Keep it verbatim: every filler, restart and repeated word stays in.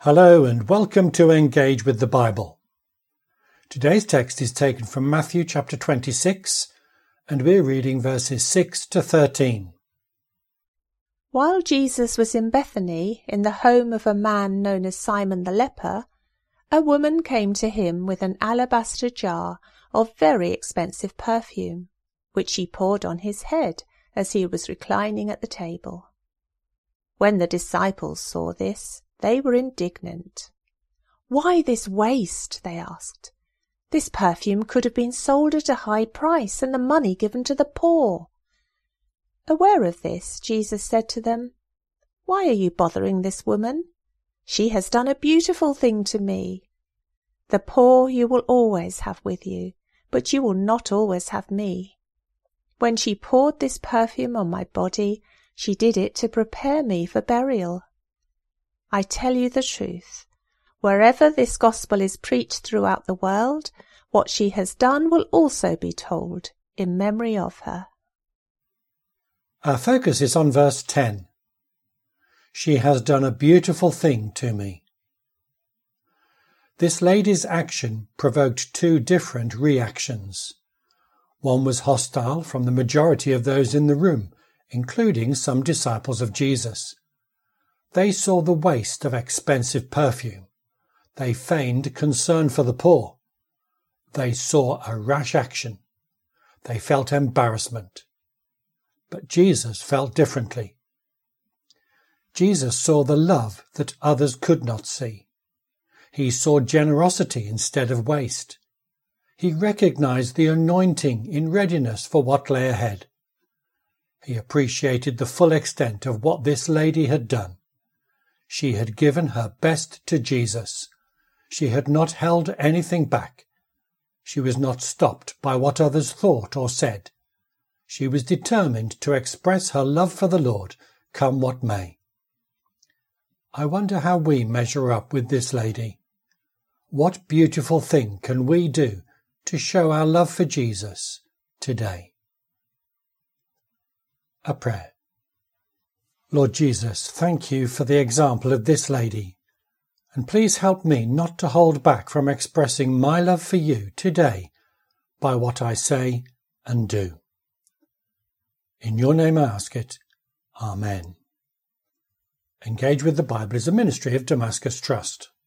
Hello and welcome to Engage with the Bible. Today's text is taken from Matthew chapter twenty-six, and we're reading verses six to thirteen. While Jesus was in Bethany, in the home of a man known as Simon the leper, a woman came to him with an alabaster jar of very expensive perfume, which she poured on his head as he was reclining at the table. When the disciples saw this, they were indignant. "Why this waste?" they asked. "This perfume could have been sold at a high price and the money given to the poor." Aware of this, Jesus said to them, "Why are you bothering this woman? She has done a beautiful thing to me. The poor you will always have with you, but you will not always have me. When she poured this perfume on my body, she did it to prepare me for burial. I tell you the truth, wherever this gospel is preached throughout the world, what she has done will also be told in memory of her." Our focus is on verse ten. She has done a beautiful thing to me. This lady's action provoked two different reactions. One was hostile from the majority of those in the room, including some disciples of Jesus. They saw the waste of expensive perfume. They feigned concern for the poor. They saw a rash action. They felt embarrassment. But Jesus felt differently. Jesus saw the love that others could not see. He saw generosity instead of waste. He recognized the anointing in readiness for what lay ahead. He appreciated the full extent of what this lady had done. She had given her best to Jesus. She had not held anything back. She was not stopped by what others thought or said. She was determined to express her love for the Lord, come what may. I wonder how we measure up with this lady. What beautiful thing can we do to show our love for Jesus today? A prayer. Lord Jesus, thank you for the example of this lady, and please help me not to hold back from expressing my love for you today by what I say and do. In your name I ask it. Amen. Engage with the Bible is a ministry of Damascus Trust.